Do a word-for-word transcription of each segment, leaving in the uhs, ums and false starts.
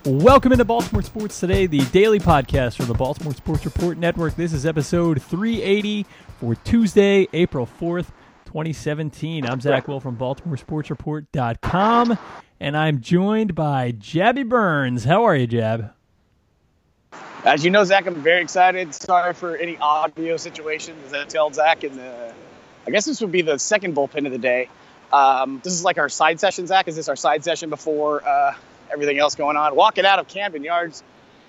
Welcome into Baltimore Sports Today, the daily podcast from the Baltimore Sports Report Network. This is episode three eighty for Tuesday, April fourth, twenty seventeen. I'm Zach Will from Baltimore Sports Report dot com, and I'm joined by Jabby Burns. How are you, Jab? As you know, Zach, I'm very excited. Sorry for any audio situations. As I tell Zach, in the, I guess this would be the second bullpen of the day. Um, this is like our side session, Zach. Is this our side session before uh, everything else going on? Walking out of Camden Yards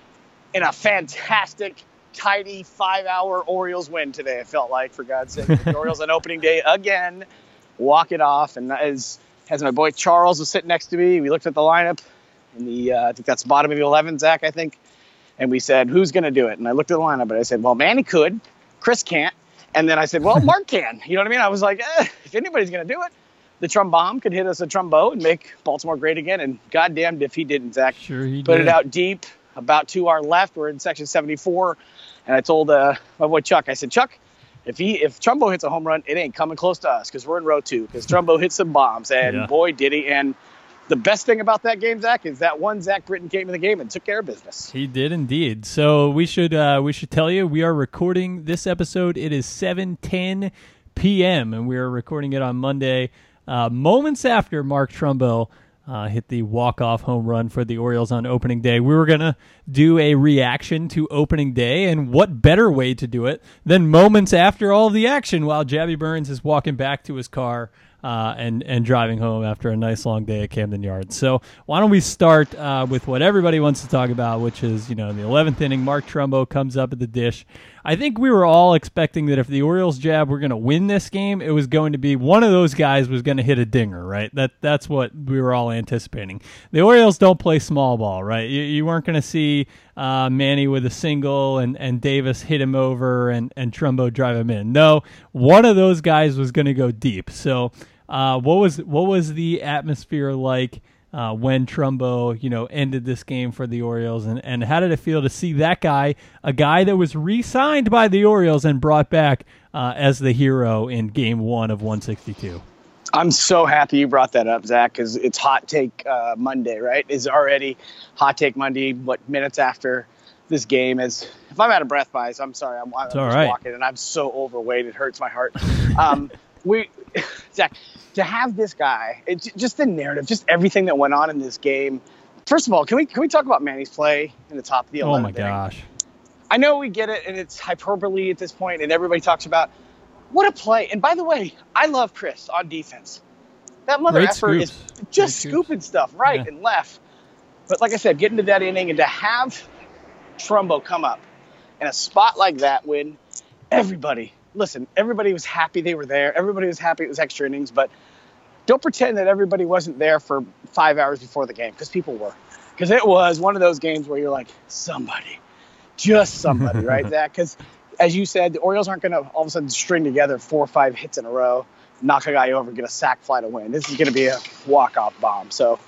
in a fantastic, tidy five-hour Orioles win today, it felt like, for God's sake. The Orioles on opening day again, walk it off. And as, as my boy Charles was sitting next to me, we looked at the lineup. In the, uh, I think that's bottom of the eleven, Zach, I think. And we said, who's going to do it? And I looked at the lineup, and I said, well, Manny could. Chris can't. And then I said, well, Mark can. You know what I mean? I was like, eh, if anybody's going to do it, the Trumbomb could hit us a Trumbo and make Baltimore great again. And goddamned if he didn't, Zach. Sure he Put did. it out deep, about to our left. We're in section seventy-four. And I told uh, my boy Chuck, I said, Chuck, if he if Trumbo hits a home run, it ain't coming close to us because we're in row two. Because Trumbo hit some bombs. And Yeah. boy, did he. And the best thing about that game, Zach, is that one Zach Britton came in the game and took care of business. He did indeed. So we should uh, we should tell you we are recording this episode. It is seven ten p.m. and we are recording it on Monday, uh, moments after Mark Trumbo uh, hit the walk-off home run for the Orioles on opening day. We were gonna do a reaction to opening day, and what better way to do it than moments after all of the action while Jabby Burns is walking back to his car Uh, and, and driving home after a nice long day at Camden Yards. So why don't we start uh, with what everybody wants to talk about, which is, you know, in the eleventh inning, Mark Trumbo comes up at the dish. I think we were all expecting that if the Orioles, Jab, were going to win this game, it was going to be one of those guys was going to hit a dinger, right? That That's what we were all anticipating. The Orioles don't play small ball, right? You, you weren't going to see uh, Manny with a single and, and Davis hit him over and, and Trumbo drive him in. No, one of those guys was going to go deep. So uh, what was what was the atmosphere like uh, when Trumbo, you know, ended this game for the Orioles, and, and how did it feel to see that guy, a guy that was re-signed by the Orioles and brought back uh, as the hero in game one of one sixty-two? I'm so happy you brought that up, Zach, because it's Hot Take uh, Monday, right? Is already Hot Take Monday, what, minutes after this game is. If I'm out of breath, guys, I'm sorry. I'm, I'm just right. walking, and I'm so overweight. It hurts my heart. Um, we, Zach, to have this guy, it's just the narrative, just everything that went on in this game. First of all, can we can we talk about Manny's play in the top of the eleventh Oh, my inning? gosh. I know we get it, and it's hyperbole at this point, and everybody talks about what a play. And by the way, I love Chris on defense. That mother Great effort scoops. is just Great scooping stuff right Yeah. and left. But like I said, getting to that inning and to have Trumbo come up in a spot like that when everybody, listen, everybody was happy they were there. Everybody was happy it was extra innings. But don't pretend that everybody wasn't there for five hours before the game, because people were. Because it was one of those games where you're like, somebody, just somebody, right, Zach? Because as you said, the Orioles aren't going to all of a sudden string together four or five hits in a row, knock a guy over, get a sac fly to win. This is going to be a walk-off bomb. So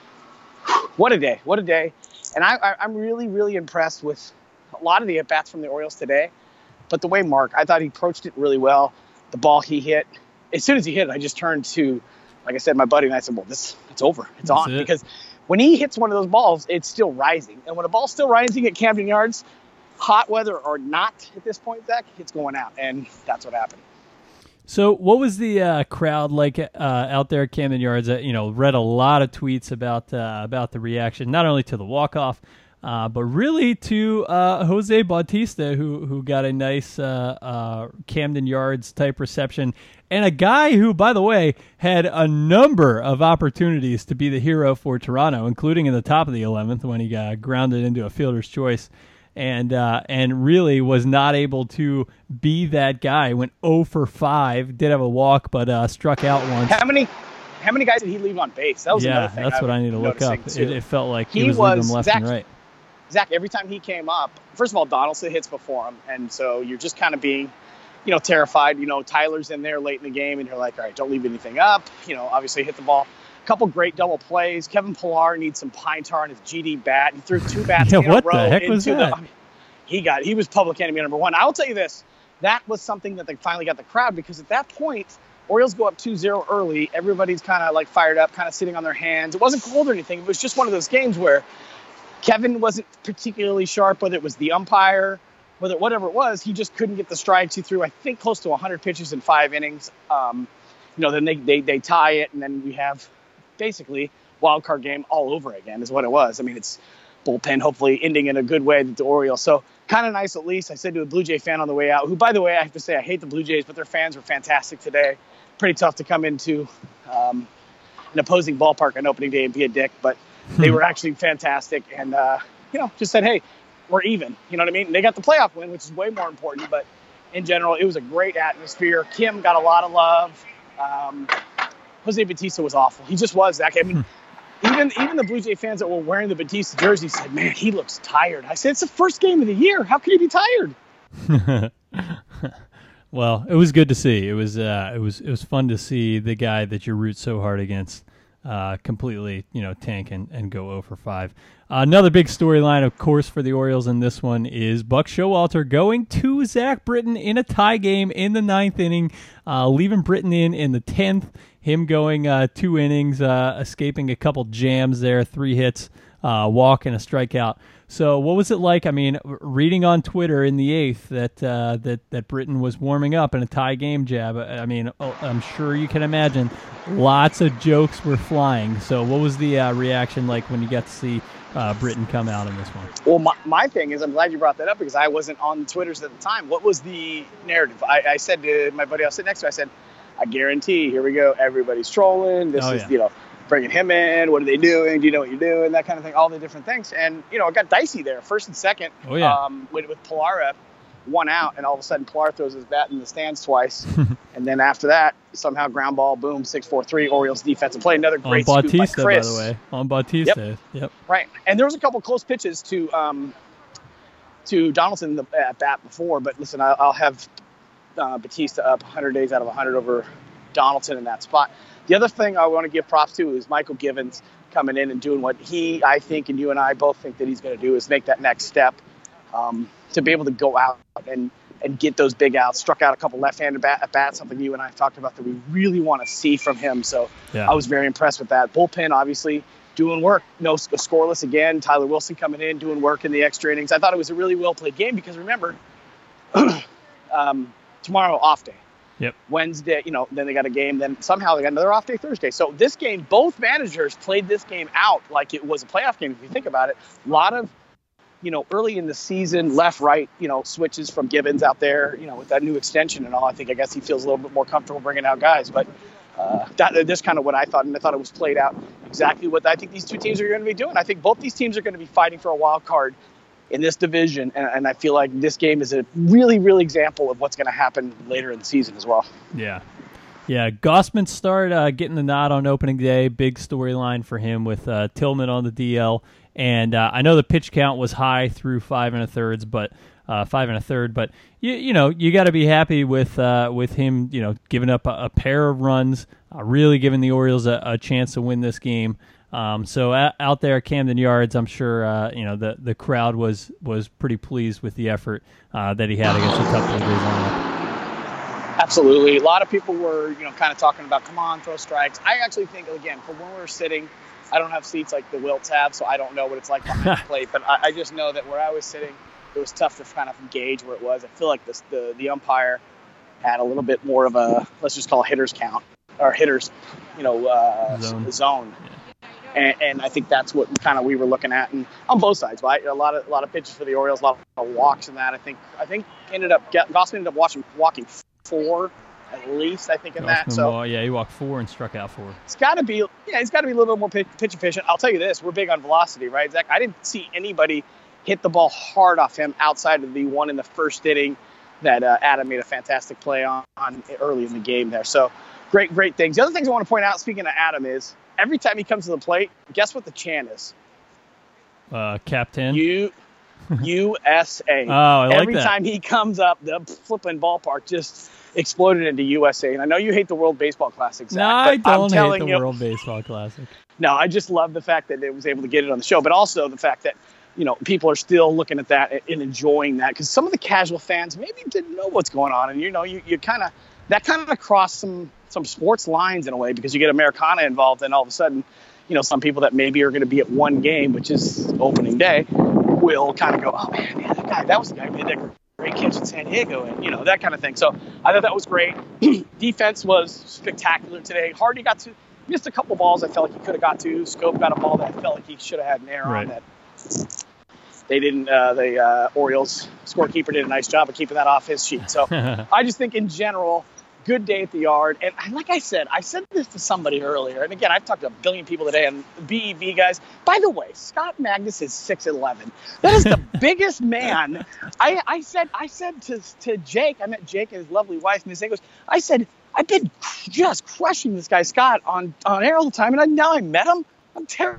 what a day. What a day. And I, I, I'm really, really impressed with a lot of the at-bats from the Orioles today. But the way Mark, I thought he approached it really well. The ball he hit, as soon as he hit it, I just turned to, like I said, my buddy, and I said, well, this it's over. It's That's on. it. Because when he hits one of those balls, it's still rising. And when a ball's still rising at Camden Yards, hot weather or not at this point, Zach, it's going out. And that's what happened. So what was the uh, crowd like uh, out there at Camden Yards? Uh, you know, read a lot of tweets about uh, about the reaction, not only to the walk-off, uh, but really to uh, Jose Bautista, who who got a nice uh, uh, Camden Yards type reception, and a guy who, by the way, had a number of opportunities to be the hero for Toronto, including in the top of the eleventh when he got grounded into a fielder's choice. And uh, and really was not able to be that guy. Went oh for five. Did have a walk, but uh, struck out once. How many how many guys did he leave on base? That was yeah, another thing. that's what I need to look up. It, it felt like he, He was, leaving was- them left Zach- and right. Zach, every time he came up, first of all, Donaldson hits before him. And so you're just kind of being, you know, terrified. You know, Tyler's in there late in the game, and you're like, all right, don't leave anything up. You know, obviously hit the ball. A couple great double plays. Kevin Pillar needs some pine tar on his G D bat. He threw two bats Yeah, in what a the row heck was into that? the. I mean, he got. He was public enemy number one. I will tell you this. That was something that they finally got the crowd, because at that point, Orioles go up two zero early. Everybody's kind of like fired up, kind of sitting on their hands. It wasn't cold or anything. It was just one of those games where Kevin wasn't particularly sharp, whether it was the umpire, whether whatever it was, he just couldn't get the strikes. He threw, I think, close to one hundred pitches in five innings. Um, you know, then they, they, they tie it, and then we have basically wild card game all over again is what it was. I mean, it's bullpen hopefully ending in a good way with the Orioles. So kind of nice at least. I said to a Blue Jay fan on the way out, who, by the way, I have to say I hate the Blue Jays, but their fans were fantastic today. Pretty tough to come into um, an opposing ballpark on opening day and be a dick, but they were actually fantastic. And, uh, you know, just said, hey, we're even. You know what I mean? And they got the playoff win, which is way more important. But in general, it was a great atmosphere. Kim got a lot of love. Um, Jose Bautista was awful. He just was. I mean, even even the Blue Jay fans that were wearing the Bautista jersey said, man, he looks tired. I said, it's the first game of the year. How can he be tired? Well, it was good to see. It was uh, it was it was fun to see the guy that you root so hard against uh, completely, you know, tank and, and go oh for five. Uh, another big storyline, of course, for the Orioles in this one is Buck Showalter going to Zach Britton in a tie game in the ninth inning, uh, leaving Britton in in the tenth. Him going uh, two innings, uh, escaping a couple jams there, three hits, uh, walk, and a strikeout. So what was it like? I mean, reading on Twitter in the eighth that uh, that that Britton was warming up in a tie game jab. I mean, I'm sure you can imagine lots of jokes were flying. So what was the uh, reaction like when you got to see uh, Britton come out in this one? Well, my, my thing is, I'm glad you brought that up because I wasn't on the Twitters at the time. What was the narrative? I, I said to my buddy I was sitting next to, I said, I guarantee, here we go, everybody's trolling. This oh, is, yeah. you know, bringing him in. What are they doing? Do you know what you're doing? That kind of thing, all the different things. And, you know, it got dicey there, first and second. Oh, yeah. Um, with, with Pilar one out, and all of a sudden Pilar throws his bat in the stands twice. And then after that, somehow ground ball, boom, six four three, Orioles defensive play. Another great on scoop Bautista, by Chris. by the way. On Bautista. Yep. yep. Right. And there was a couple close pitches to um, to Donaldson in the at bat before. But listen, I'll, I'll have uh, Bautista up one hundred days out of one hundred over Donaldson in that spot. The other thing I want to give props to is Michael Givens coming in and doing what he, I think, and you and I both think that he's going to do is make that next step um, to be able to go out and, and get those big outs. Struck out a couple left-handed bat, at bats, something you and I talked about that we really want to see from him. So yeah. I was very impressed with that. Bullpen, obviously, doing work. No scoreless again. Tyler Wilson coming in, doing work in the extra innings. I thought it was a really well-played game because, remember, um, tomorrow off day. Yep. Wednesday, you know, then they got a game. Then somehow they got another off day Thursday. So this game, both managers played this game out like it was a playoff game. If you think about it, a lot of, you know, early in the season, left, right, you know, switches from Givens out there, you know, with that new extension and all. I think, I guess he feels a little bit more comfortable bringing out guys. But uh, that, that's kind of what I thought. And I thought it was played out exactly what I think these two teams are going to be doing. I think both these teams are going to be fighting for a wild card in this division, and, and I feel like this game is a really, really example of what's going to happen later in the season as well. Yeah. Yeah, Gossman start uh, getting the nod on opening day. Big storyline for him with uh, Tillman on the D L. And uh, I know the pitch count was high through five and a thirds, but uh, five and a third. But you, you know, you got to be happy with uh, with him. You know, giving up a, a pair of runs, uh, really giving the Orioles a, a chance to win this game. Um, so uh, out there at Camden Yards, I'm sure uh, you know the, the crowd was was pretty pleased with the effort uh, that he had against the tough Blue Jays lineup. Absolutely, a lot of people were you know kind of talking about come on, throw strikes. I actually think again for when we were sitting, I don't have seats like the Wilts have, so I don't know what it's like behind the plate. But I, I just know that where I was sitting, it was tough to kind of gauge where it was. I feel like this, the the umpire had a little bit more of a let's just call it hitters count or hitters, you know, uh, zone. zone. Yeah. And, and I think that's what kind of we were looking at, and on both sides, right? A lot of a lot of pitches for the Orioles, a lot of walks in that. I think I think ended up Gossman ended up watching, walking four at least. I think in Gossman, that. So well, yeah, he walked four and struck out four. It's got to be yeah, he's got to be a little bit more pitch, pitch efficient. I'll tell you this: we're big on velocity, right, Zach? I didn't see anybody hit the ball hard off him outside of the one in the first inning that uh, Adam made a fantastic play on, on early in the game there. So great, great things. The other things I want to point out, speaking of Adam, is. Every time he comes to the plate, guess what the chant is? Uh, Captain. U, U S A. Oh, I like Every that. time he comes up, the flipping ballpark just exploded into U S A. And I know you hate the World Baseball Classic, Zach, No, I but I'm don't hate telling the you, World Baseball Classic. No, I just love the fact that it was able to get it on the show, but also the fact that you know people are still looking at that and enjoying that because some of the casual fans maybe didn't know what's going on, and you know you you kind of that kind of crossed some. some sports lines in a way because you get Americana involved and all of a sudden, you know, some people that maybe are going to be at one game, which is opening day, will kind of go, oh man, yeah, that guy, that was the guy who made that great catch in San Diego, and you know, that kind of thing. So I thought that was great. Defense was spectacular today. Hardy got to missed a couple balls I felt like he could have got to. Scope got a ball that I felt like he should have had an error right. on that. They didn't. Uh, the uh, Orioles scorekeeper did a nice job of keeping that off his sheet. So I just think in general, good day at the yard. And like I said, I said this to somebody earlier. And again, I've talked to a billion people today on B E V guys. By the way, Scott Magnus is six eleven. That is the biggest man. I, I said I said to, to Jake, I met Jake and his lovely wife, Miss English. I said, I've been just crushing this guy, Scott, on, on air all the time. And I, now I met him. I'm terrible.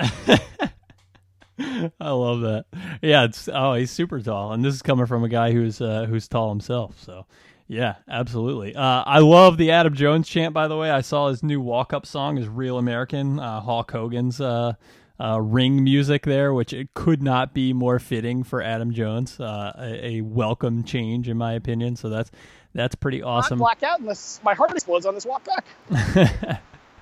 I love that. Yeah, it's oh, he's super tall, and this is coming from a guy who's uh, who's tall himself. So, yeah, absolutely. Uh, I love the Adam Jones chant. By the way, I saw his new walk-up song is "Real American," uh, Hulk Hogan's uh, uh, ring music there, which it could not be more fitting for Adam Jones. Uh, a, a welcome change, in my opinion. So that's that's pretty awesome. I'm blacked out unless my heart explodes on this walk back.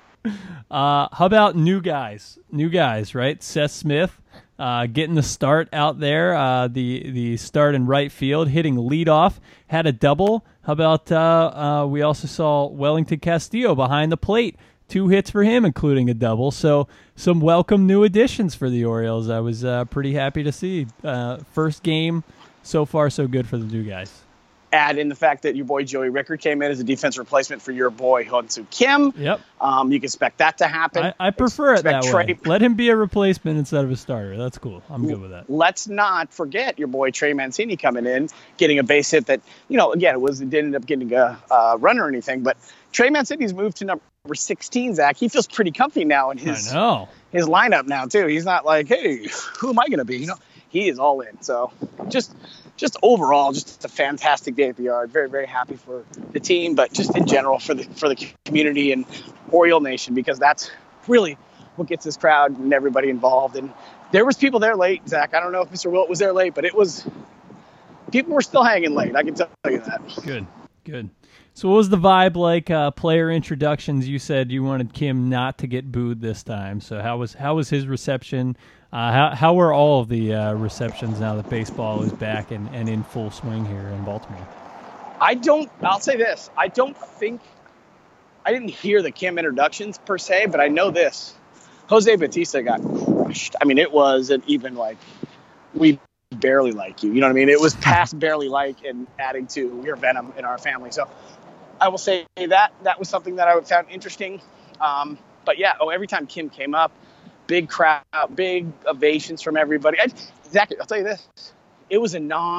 Uh, how about new guys? New guys, right? Seth Smith uh, getting the start out there. Uh, the the start in right field, hitting leadoff, had a double. How about uh, uh, we also saw Wellington Castillo behind the plate, two hits for him, including a double. So some welcome new additions for the Orioles. I was uh, pretty happy to see. Uh, first game, so far so good for the new guys. Add in the fact that your boy Joey Rickard came in as a defense replacement for your boy Hyun-Soo Kim. Yep. Um, you can expect that to happen. I, I prefer expect it that Trey, way. Let him be a replacement instead of a starter. That's cool. I'm good with that. Let's not forget your boy Trey Mancini coming in, getting a base hit that, you know, again, it was it didn't end up getting a uh, run or anything, but Trey Mancini's moved to number sixteen, Zach. He feels pretty comfy now in his, I know. his lineup now, too. He's not like, hey, who am I going to be? You know, he is all in. So just... Just overall, just a fantastic day at the yard. Very, very happy for the team, but just in general for the for the community and Oriole Nation, because that's really what gets this crowd and everybody involved. And there was people there late, Zach. I don't know if Mister Wilt was there late, but it was people were still hanging late. I can tell you that. Good, good. So what was the vibe like? Uh, player introductions. You said you wanted Kim not to get booed this time. So how was how was his reception? Uh, how how were all of the uh, receptions now that baseball is back and, and in full swing here in Baltimore? I don't. I'll say this. I don't think I didn't hear the Kim introductions per se, but I know this. Jose Bautista got crushed. I mean, it wasn't even like we barely like you. You know what I mean? It was past barely like and adding to your venom in our family. So I will say that that was something that I found interesting. Um, but yeah, oh, every time Kim came up, big crowd, big ovations from everybody. I, Zach, I'll tell you this. It was a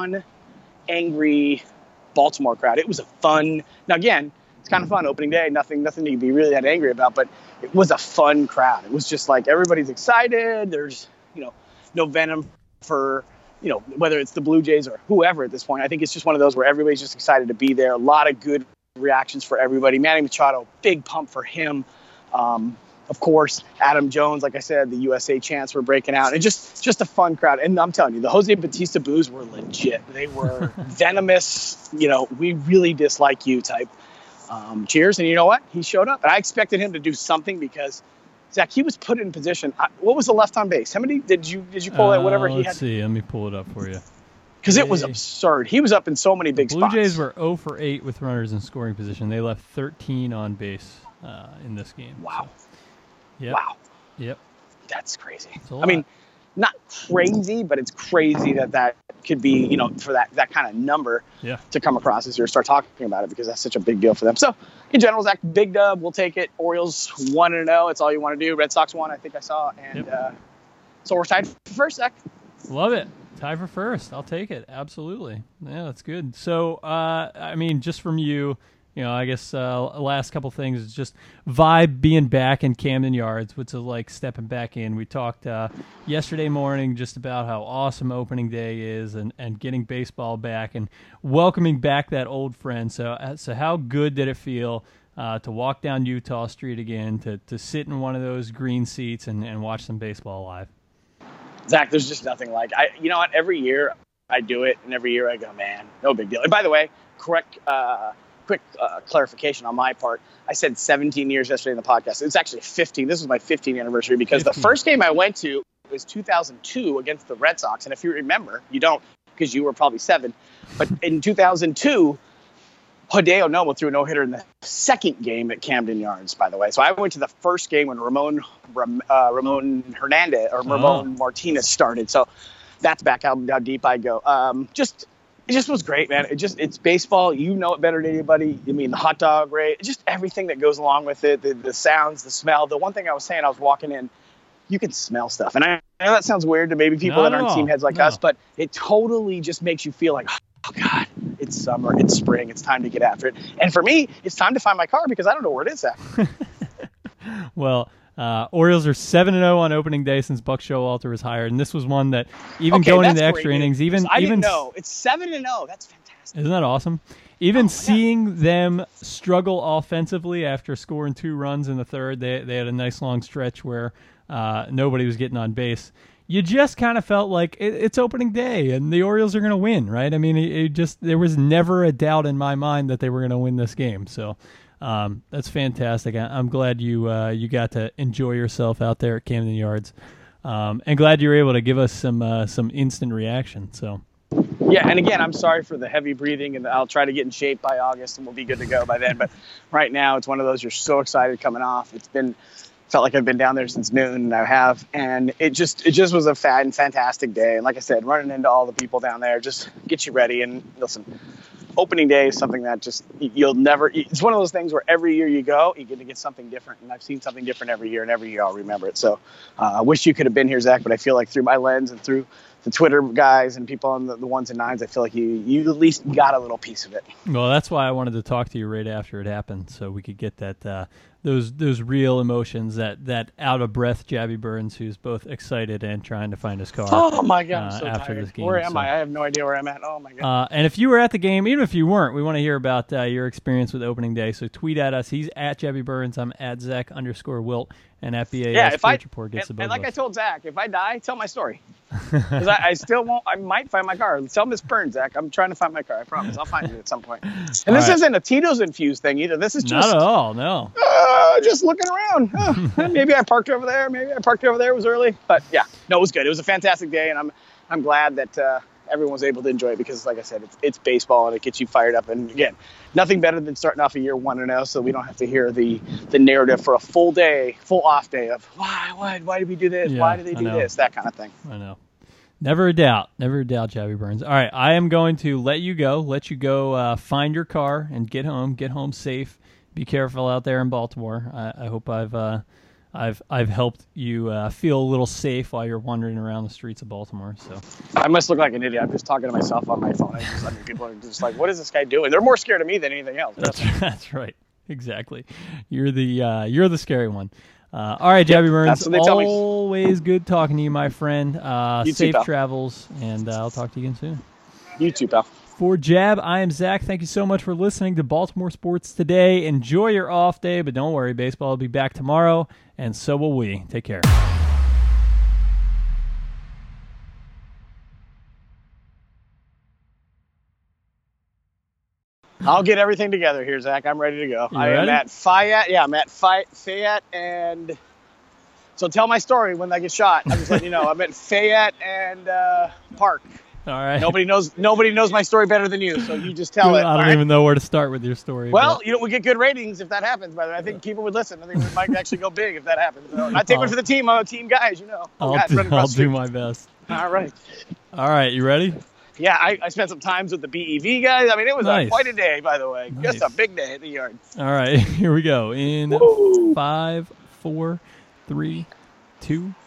non-angry Baltimore crowd. It was a fun. Now, again, it's kind of fun opening day. Nothing nothing to be really that angry about, but it was a fun crowd. It was just like everybody's excited. There's, you know, no venom for, you know, whether it's the Blue Jays or whoever at this point. I think it's just one of those where everybody's just excited to be there. A lot of good reactions for everybody. Manny Machado, big pump for him. Um, Of course, Adam Jones, like I said, the U S A chants were breaking out. And just, just a fun crowd. And I'm telling you, the Jose Bautista boos were legit. They were venomous, you know, we really dislike you type um, cheers. And you know what? He showed up. And I expected him to do something because, Zach, he was put in position. I, what was the left on base? How many did you did you pull uh, that, whatever he let's had? Let's see. Let me pull it up for you. Because it was absurd. He was up in so many big Blue spots. Blue Jays were zero for eight with runners in scoring position. They left thirteen on base uh, in this game. Wow. So. Yep. Wow. Yep. That's crazy. I lot. mean, not crazy, but it's crazy that that could be, you know, for that, that kind of number yeah. to come across as you start talking about it, because that's such a big deal for them. So, in general, Zach, big dub. We'll take it. Orioles one and oh. It's all you want to do. Red Sox won, I think I saw. And yep. uh, so we're tied for first, Zach. Love it. Tie for first. I'll take it. Absolutely. Yeah, that's good. So, uh, I mean, just from you, you know, I guess uh, last couple things is just vibe being back in Camden Yards, which is like stepping back in. We talked uh, yesterday morning just about how awesome opening day is and, and getting baseball back and welcoming back that old friend. So, uh, so how good did it feel uh, to walk down Utah Street again, to, to sit in one of those green seats and, and watch some baseball live? Zach, there's just nothing like I. You know what? Every year I do it, and every year I go, man, no big deal. And by the way, correct. Uh, quick uh, clarification on my part. I said seventeen years yesterday in the podcast. It's actually fifteen. This was my fifteenth anniversary because fifteen. The first game I went to was two thousand two against the Red Sox. And if you remember, you don't because you were probably seven, but in two thousand two, Hideo Nomo threw a no-hitter in the second game at Camden Yards, by the way. So I went to the first game when Ramon uh, Ramon Hernandez or Ramon oh. Martinez started. So that's back how, how deep I go. Um, just it just was great, man. It just it's baseball. You know it better than anybody. I mean, the hot dog rate, just everything that goes along with it, the, the sounds, the smell. The one thing I was saying, I was walking in, you can smell stuff, and I, I know that sounds weird to maybe people Not that aren't all. team heads like no. us, but it totally just makes you feel like, oh God, it's summer, it's spring, it's time to get after it. And for me, it's time to find my car because I don't know where it is at. Well, uh, Orioles are seven and zero on opening day since Buck Showalter was hired, and this was one that even okay, going into that's extra great innings, news. even I even didn't know it's seven and zero. That's fantastic. Isn't that awesome? Even Oh, seeing them struggle offensively after scoring two runs in the third, they they had a nice long stretch where uh, nobody was getting on base. You just kind of felt like it, it's opening day and the Orioles are going to win, right? I mean, it, it just there was never a doubt in my mind that they were going to win this game. So um, that's fantastic. I, I'm glad you uh, you got to enjoy yourself out there at Camden Yards, um, and glad you were able to give us some uh, some instant reaction. So. Yeah, and again, I'm sorry for the heavy breathing, and I'll try to get in shape by August, and we'll be good to go by then. But right now, it's one of those you're so excited coming off. It's been felt like I've been down there since noon, and I have, and it just it just was a fan, fantastic day. And like I said, running into all the people down there just gets you ready. And listen, opening day is something that just you'll never. It's one of those things where every year you go, you get to get something different, and I've seen something different every year, and every year I'll remember it. So uh, I wish you could have been here, Zach, but I feel like through my lens and through the Twitter guys and people on the, the ones and nines, I feel like you you at least got a little piece of it. Well, that's why I wanted to talk to you right after it happened, so we could get that uh, those those real emotions, that, that out of breath Jabby Burns, who's both excited and trying to find his car. Oh my God, I'm uh, so after tired. this game. Where am so. I? I have no idea where I'm at. Oh my God. Uh, and if you were at the game, even if you weren't, we want to hear about uh, your experience with opening day. So tweet at us. He's at Jabby Burns. I'm at Zach underscore Wilt, and at B A S yeah, if I Report gets and, the both and like of I us. told Zach, if I die, tell my story. Because I, I still won't. I might find my car. Tell Miss Burns, Zach. I'm trying to find my car. I promise. I'll find it at some point. And this right. isn't a Tito's infused thing either. This is just Not at all. No. Uh, just looking around. Oh, maybe I parked over there. Maybe I parked over there. It was early, but yeah, no, it was good. It was a fantastic day, and I'm I'm glad that uh, everyone was able to enjoy it because, like I said, it's it's baseball and it gets you fired up. And again, nothing better than starting off a year one and zero, so we don't have to hear the the narrative for a full day, full off day of why why why did we do this? Yeah, why did they I do know. this? That kind of thing. I know. Never a doubt. Never a doubt, Jabby Burns. All right, I am going to let you go. Let you go uh, find your car and get home. Get home safe. Be careful out there in Baltimore. I, I hope I've uh, I've I've helped you uh, feel a little safe while you're wandering around the streets of Baltimore. So I must look like an idiot. I'm just talking to myself on my phone. I just, I mean, people are just like, what is this guy doing? They're more scared of me than anything else. that's that's right. Exactly. You're the uh, you're the scary one. Uh, all right, Jabby Burns. that's what they tell me. Always good talking to you, my friend. Uh, You too, safe pal. travels, and uh, I'll talk to you again soon. You too, pal. For Jab, I am Zach. Thank you so much for listening to Baltimore Sports Today. Enjoy your off day, but don't worry, baseball will be back tomorrow, and so will we. Take care. I'll get everything together here, Zach. I'm ready to go. You I ready? am at Fayette. Yeah, I'm at Fay- Fayette, and so tell my story when I get shot. I'm just letting you know. I'm at Fayette and uh, Park. All right. Nobody knows. Nobody knows my story better than you, so you just tell I it. don't all right? even know where to start with your story. Well, but you know, we get good ratings if that happens. By the way, I think people would listen. I think we might actually go big if that happens. So, I take one for the team. I'm a team guy, as you know. Oh, I'll, God, do, running I'll across the do street. my best. All right. All right, you ready? Yeah, I, I spent some times with the B E V guys. I mean, it was Nice. a, quite a day, by the way. Nice. Just a big day at the yard. All right, here we go. In Woo. five, four, three, two,